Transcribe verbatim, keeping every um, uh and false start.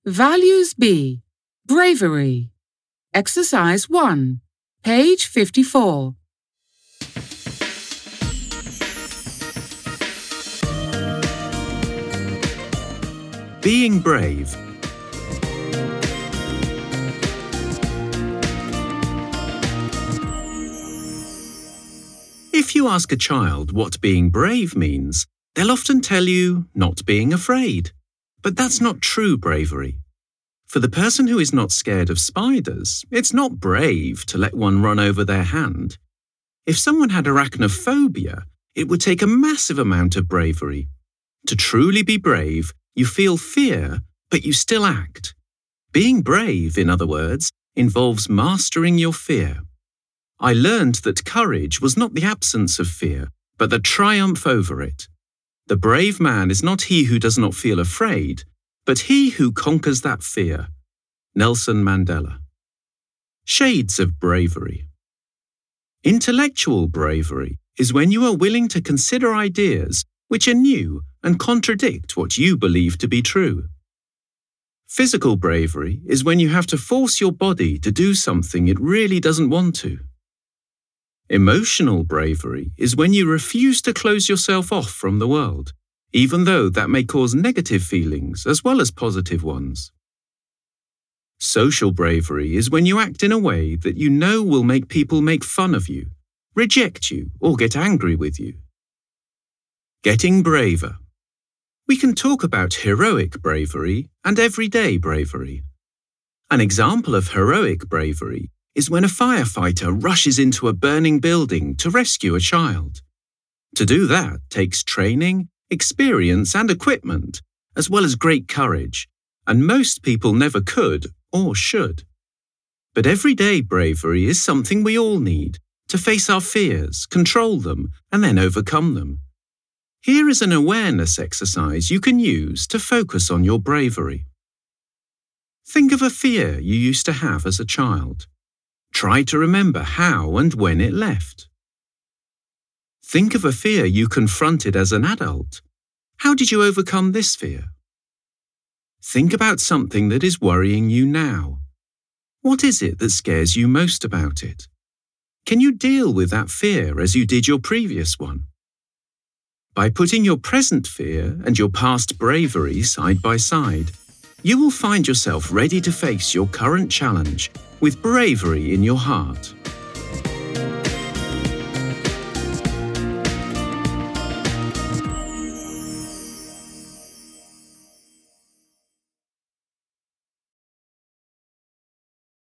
Values B. Bravery. Exercise one. Page fifty-four. Being brave. If you ask a child what being brave means, they'll often tell you not being afraid. But that's not true bravery. For the person who is not scared of spiders, it's not brave to let one run over their hand. If someone had arachnophobia, it would take a massive amount of bravery. To truly be brave, you feel fear, but you still act. Being brave, in other words, involves mastering your fear. I learned that courage was not the absence of fear, but the triumph over it. The brave man is not he who does not feel afraid, but he who conquers that fear. Nelson Mandela. Shades of bravery. Intellectual bravery is when you are willing to consider ideas which are new and contradict what you believe to be true. Physical bravery is when you have to force your body to do something it really doesn't want to. Emotional bravery is when you refuse to close yourself off from the world, even though that may cause negative feelings as well as positive ones. Social bravery is when you act in a way that you know will make people make fun of you, reject you, or get angry with you. Getting braver. We can talk about heroic bravery and everyday bravery. An example of heroic bravery is when a firefighter rushes into a burning building to rescue a child. To do that takes training, experience, and equipment, as well as great courage, and most people never could or should. But everyday bravery is something we all need to face our fears, control them, and then overcome them. Here is an awareness exercise you can use to focus on your bravery. Think of a fear you used to have as a child. Try to remember how and when it left. Think of a fear you confronted as an adult. How did you overcome this fear? Think about something that is worrying you now. What is it that scares you most about it? Can you deal with that fear as you did your previous one? By putting your present fear and your past bravery side by side, you will find yourself ready to face your current challenge with bravery in your heart.